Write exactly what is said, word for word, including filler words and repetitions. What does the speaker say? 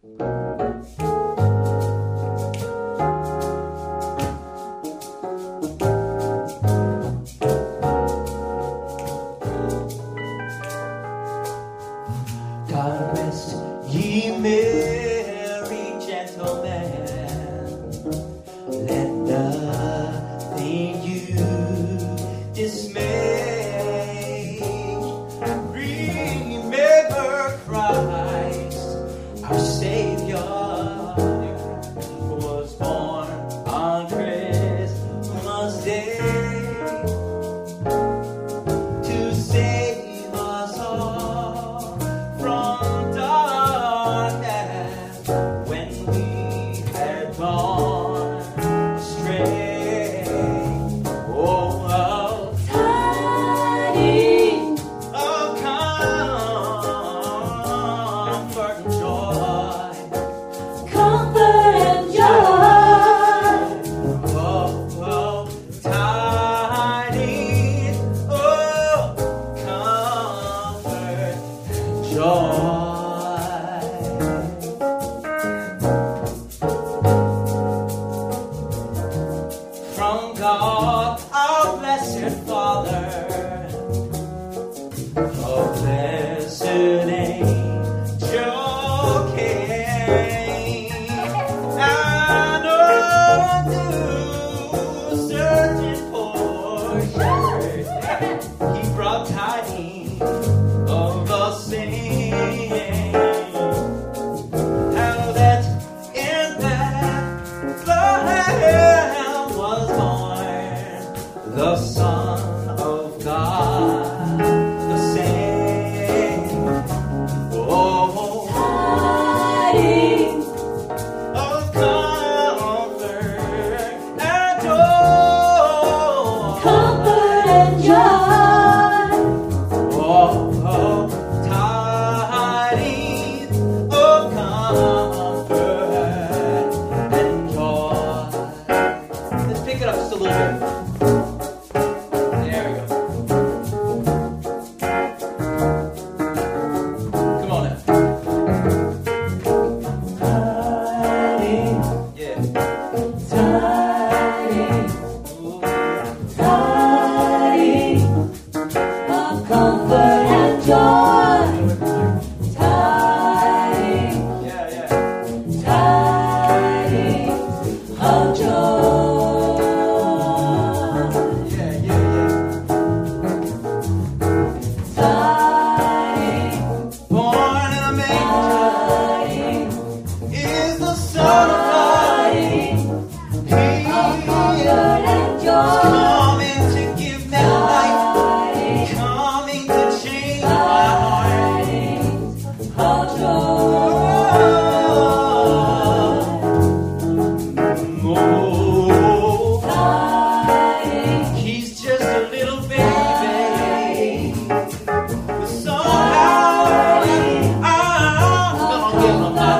God rest ye merry gentlemen, let nothing you dismay. Remember Christ, our Savior, was born on Christmas Day to save us all from darkness when we had gone astray. Oh, oh, Tidings oh, comfort and joy. comfort and joy. Oh, oh, tidings, oh, comfort and joy. From God, our blessed Father, a blessed angel came, and unto certain poor shepherds he brought tidings of the same, how that in Bethlehem was born the Son of God, the same. Oh, Tidings of comfort and joy. comfort and joy. Oh, oh, tidings of comfort and joy. Let's pick it up just a little bit. There we go. Come on now. Tidings, Yeah. tidings, Ooh. tidings of comfort and joy. Tidings, Yeah, yeah. tidings of joy. Yeah, yeah, yeah. Tidings, Born in a manger tidings, is the Son of God. tidings He of comfort and is joy. coming to give me life, Tidings, coming to change my heart. tidings of joy. Oh, Tidings, he's just a little baby, but somehow I'm gonna give him life.